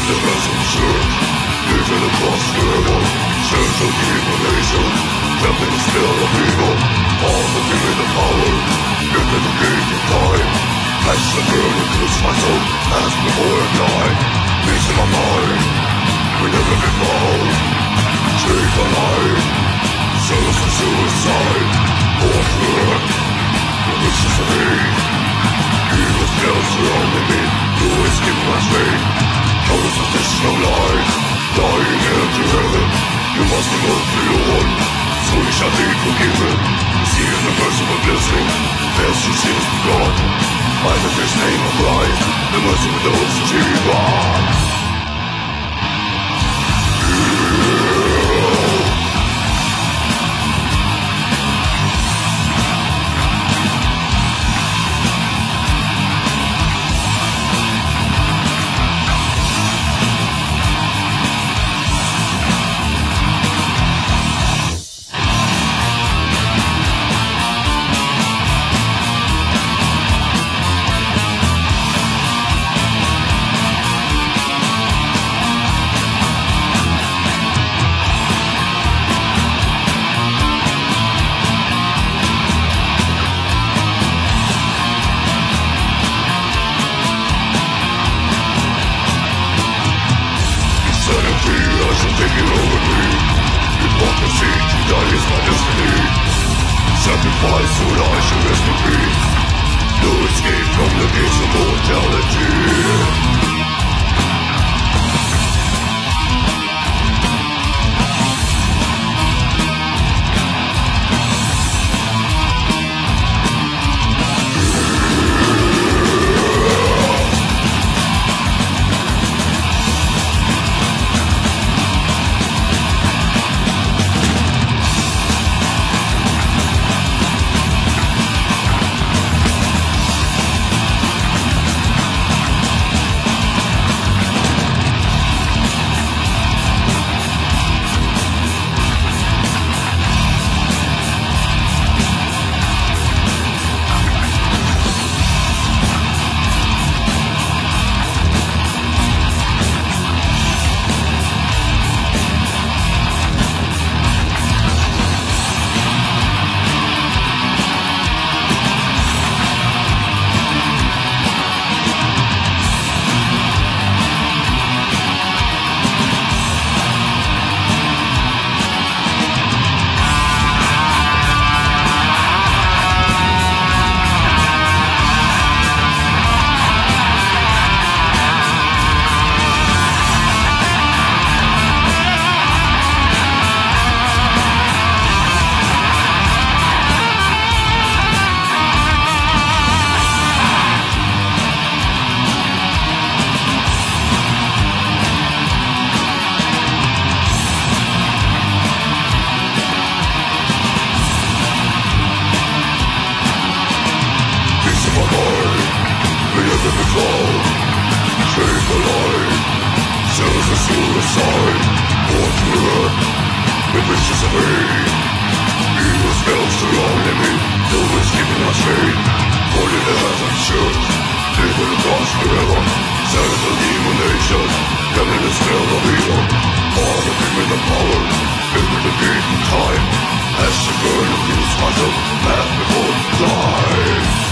the ransom church, leaving the cross forever. Sense of demonation, trapped in the spell of evil. All the given the power, into the gate of time. As the burden cooks my soul, as before I die. Peace in my mind, we never get found. Take my life, service and suicide. All through it, the wishes of me. Evil spells surrounding me, you escape my fate. Colors of this no light, dying into heaven. You must be moved to your one, so we shall be forgiven. See in the merciful blessing, as your sins be gone. By the first name of Christ, the mercy of those who achieve God. Sacrifice so that I shall rest in peace. No escape from the gates of mortality. Take a life, self a suicide. Born to earth, with riches of hate. Evil spells surrounding me, no escaping my fate. Born in the heaven church, live in the cross forever. Silence of demonation, down in the spell of evil. All the given the power, into the gate of time. As the burden of this myself, as before time.